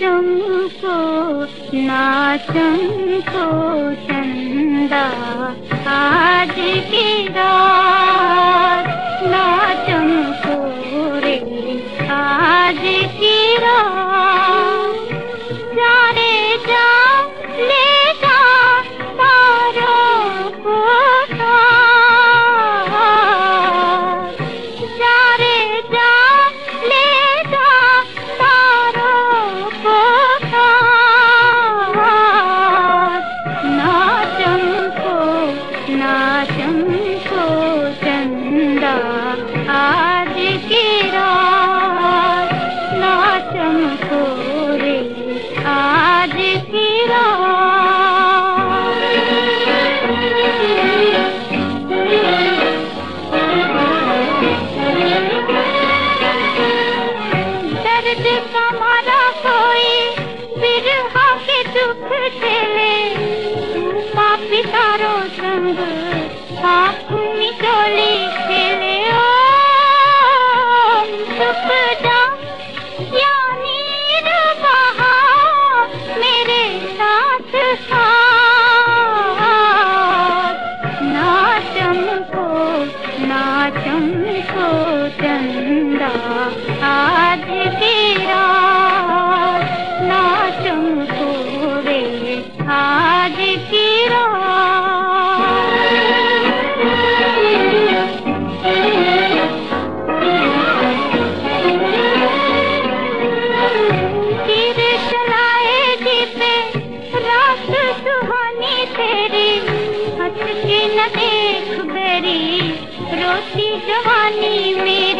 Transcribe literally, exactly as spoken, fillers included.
चमको ना चमको चंदा आज की रात, ना चमको रे आज की रात। जा रे जा ले जा तारों को साथ, जा रे जा ले जा तारों को साथ। ना चमको ना चमको चंदा आज की रात, ना चमको रे आज की रात। दर्द का मारा कोई बिरहा के दुख झेले, माँ पितारों संग आँख मिचोली खेले। ओ चुप जा या नीर बहा मेरे साथ साथ। ना चमको ना चमको चंदा आज की रात, ना चमको रे आज की रात। तीर चलाएगी पे रात सुहानी तेरी, हंस के न देख बेरी रोती जवानी मेरी।